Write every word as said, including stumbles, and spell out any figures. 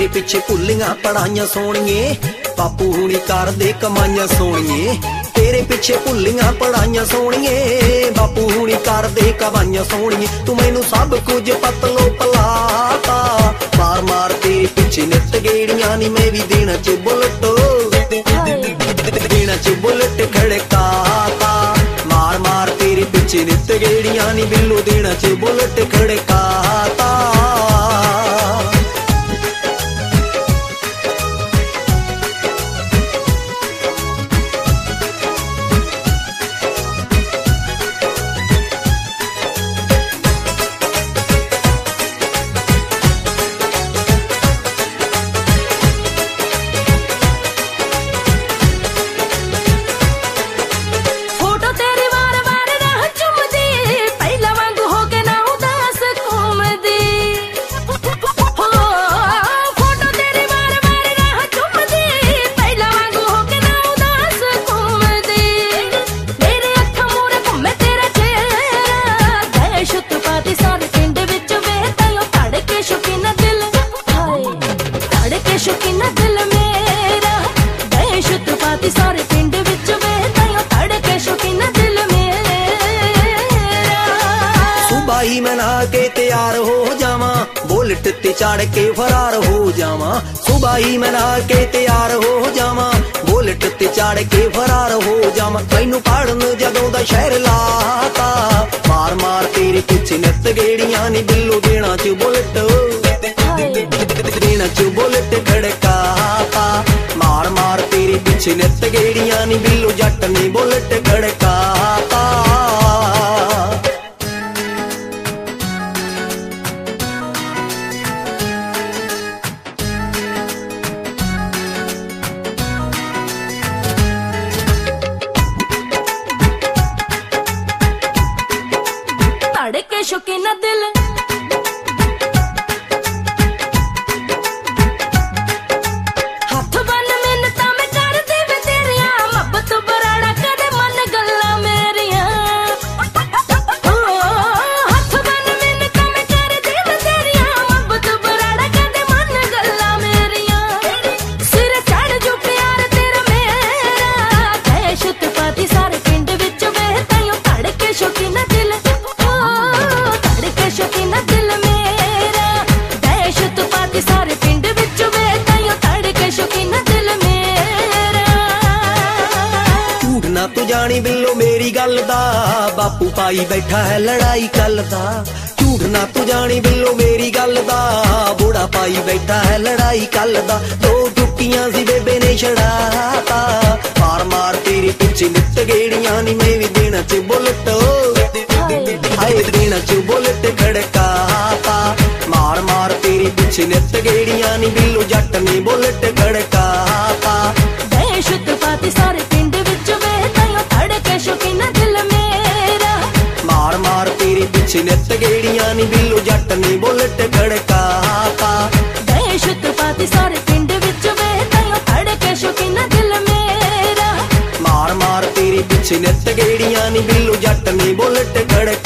तेरे पिछे भुलियां पढ़ाइयां सोहणिए, बापू हुणी करदे कमाइयां सोहणिए। तेरे पिछे भुलियां पढ़ाइयां सोहणिए, बापू हुणी करदे कमाइयां सोहणिए। तू मैनू सब कुछ पतलो पलाता, मार मार तेरे पिछे नित गेड़ियां नी मैं भी देना च बुलट, देना च बुलट खड़काता। मार मार तेरे पिछे नित गेड़ियां नी बिल्लो देना च बुलट खड़काता। सुबाई मना के तैयार हो जावा, बुलेट ते चढ़ के फरार हो जावा। सुबाई मना के तैयार हो जावा, बुलेट ते चढ़ के फरार हो जावा। मैनू पढ़न जदों दा शहर लाता, मार मार तेरे पिछे नित गेड़ियां नी बिल्लो देना च बुलेट, देना च बुलेट खड़काता। मार मार तेरे पिछे नित गेड़ियां नी बिल्लो जट नी बुलेट खड़काता। धड़के शौकीन दिल हाथ बन मिन्नतां मैं कर दे वे तेरिया, मोहब्बत बराड़ा कदे मन गल्लां मेरिया। हाथ बन मिन्नतां मैं कर दे वे तेरिया, मोहब्बत बराड़ा कदे मन गल्लां मेरिया। सिर चढ़ जो प्यार तेरा मेरा, दहशत पाती सारे पिंड विच वे ताइयों धड़के शौकीन दिल, शौकीन दिल मेरा, दहशत पाती सारे पिंड विच वे ताइयों धड़के शौकीन दिल मेरा। झूठ ना तू जानी बिल्लो मेरी गल दा, बापू पाई बैठा है लड़ाई कल दा। झूठ ना तू जानी बिल्लो मेरी गल दा, बूढ़ा पाई बैठा है लड़ाई कल दा। दो टुक्कियां सी बेबे ने छड़ाता, मार मार तेरे पिछे नित गेड़ियां नी मैं भी देना च बुलेट, हाय देना च बुलेट खड़काता। मार मार तेरे पिछे नित गेड़ियां नी बिल्लो जट नी बुलेट खड़काता। दहशत पाती सारे पिंड विच वे ताइयों धड़के शौकीन दिल मेरा। मार मार तेरे पिछे नित गेड़ियां नी बिल्लो जट नी बुलेट खड़काता। दहशत पाती सारे पिंड विच वे ताइयों धड़के शौकीन दिल मेरा। मार मार तेरे पिछे नित गेड़ियां नी बिल्लो जट नी बुलेट खड़काता।